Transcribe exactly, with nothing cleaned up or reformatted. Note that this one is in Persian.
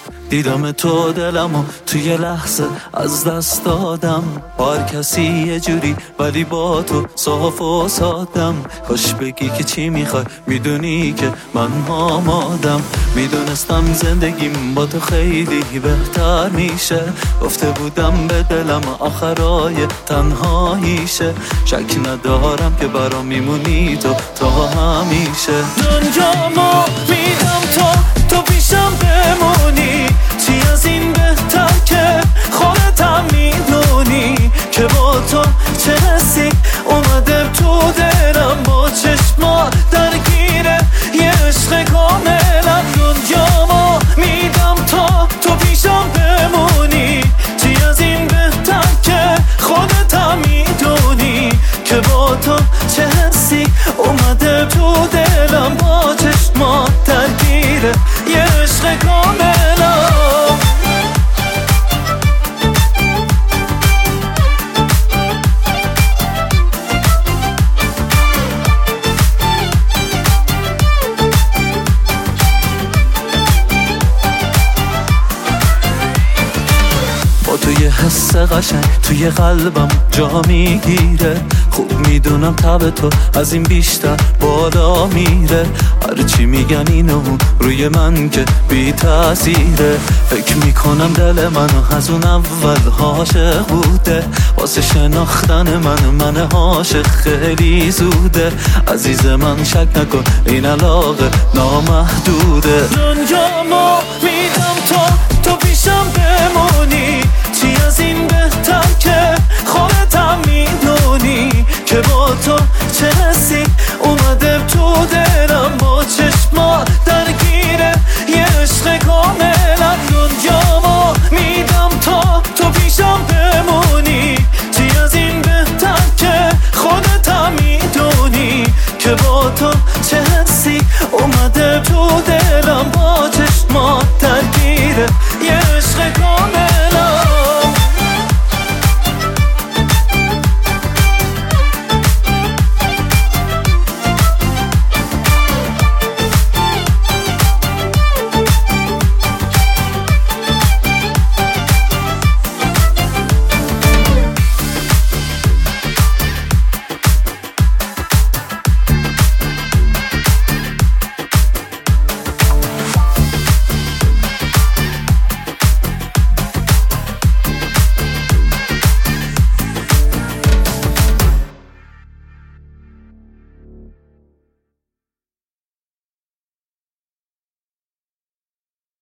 دیدم تو دلمو توی لحظه از دست دادم، با هر کسی یه جوری ولی با تو صاف و سادم. کاش بگی که چی میخوای، میدونی که من آمادم. میدونستم زندگیم با تو خیلی بهتر میشه، گفته بودم به دلم آخرای تنهاییشه. شک ندارم که برام میمونی تو تا همیشه. دنیامو میدم تا تو پیشم بمونی، چی از این بهتر که خودتم میدونی که با تو چه حسی اومده تو دلم. با چشما درگیره یه عشق کاملا. دنیامو میدم تا تو پیشم بمونی، چی از این بهتر که خودتم میدونی که با تو چه حسی اومده تو دلم. با چشما درگیره یه عشق کاملا. توی حس قشنگ توی قلبم جا میگیره. خوب میدونم تب تو از این بیشتر بالا میره. هرچی میگن اینو روی من که بی تاثیره. فکر میکنم دل منو از اون اول عاشق بوده. واسه شناختن من من عاشق خیلی زوده. عزیز من شک نکن این علاقه نامحدوده. دنیامو میدم تا تو پیشم